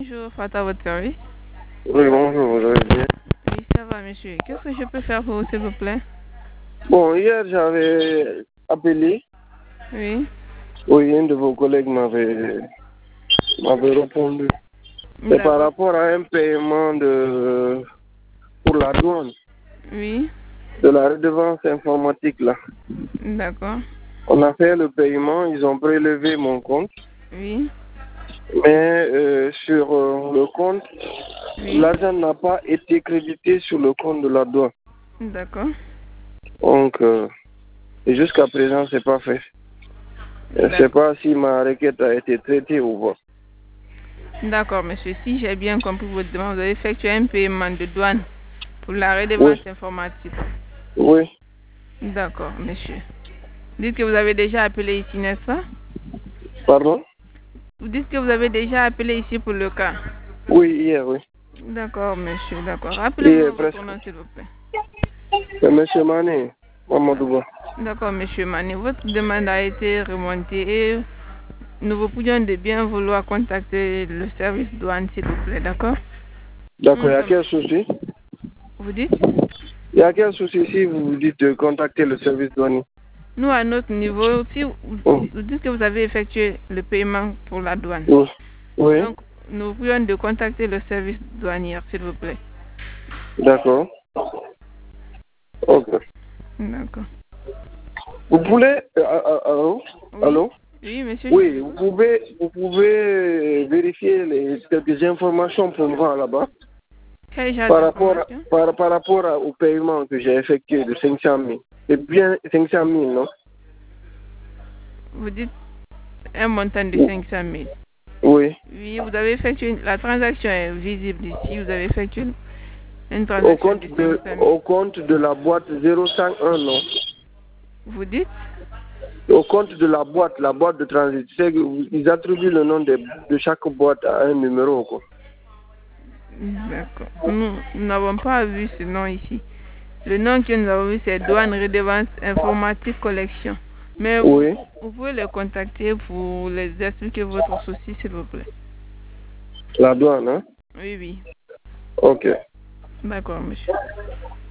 Bonjour, Fata, votre service. Oui, bonjour, vous allez bien? Oui, ça va, monsieur. Qu'est-ce que je peux faire pour vous, s'il vous plaît? Bon, hier, j'avais appelé. Oui. Oui, un de vos collègues m'avait répondu. C'est par D'accord. rapport à un paiement pour la douane, Oui. de la redevance informatique, là. D'accord. On a fait le paiement, ils ont prélevé mon compte. Oui. Mais sur le compte, Oui. l'argent n'a pas été crédité sur le compte de la douane. D'accord. Donc, et jusqu'à présent, c'est pas fait. Je ne sais pas si ma requête a été traitée ou pas. D'accord, monsieur. Si j'ai bien compris votre demande, vous avez effectué un paiement de douane pour la redevance informatique. Oui. D'accord, monsieur. Dites que vous avez déjà appelé ici, n'est-ce pas? Pardon? Vous dites que vous avez déjà appelé ici pour le cas. Oui, hier, oui. D'accord, monsieur, d'accord. Rappelez-moi votre nom, s'il vous plaît. C'est monsieur Mané, Mamadouba. D'accord, monsieur Mané. Votre demande a été remontée et nous vous prions de bien vouloir contacter le service douane, s'il vous plaît, d'accord? D'accord, il y a quel souci? Vous dites? Il y a quel souci si vous dites de contacter le service douanier? Nous, à notre niveau, si vous dites que vous avez effectué le paiement pour la douane. Oui. Donc, nous vous prions de contacter le service douanier, s'il vous plaît. D'accord. Ok. D'accord. Vous pouvez... allô? Oui. Allô? Oui, monsieur. Oui, vous pouvez vérifier quelques informations pour moi là-bas. Quel genre Par rapport au paiement que j'ai effectué de 500 000. C'est bien 500 000, non? Vous dites un montant de 500 000. Oui. Oui, vous avez effectué, la transaction est visible ici, vous avez effectué une transaction de 500 000. Au compte de la boîte 0101, non? Vous dites? Au compte de la boîte de transit. Ils attribuent le nom de chaque boîte à un numéro, quoi. D'accord. Nous n'avons pas vu ce nom ici. Le nom que nous avons vu, c'est Douane Redevance Informatique Collection. Mais oui. Vous pouvez les contacter pour les expliquer votre souci, s'il vous plaît. La douane, hein? Oui, oui. Ok. D'accord, monsieur.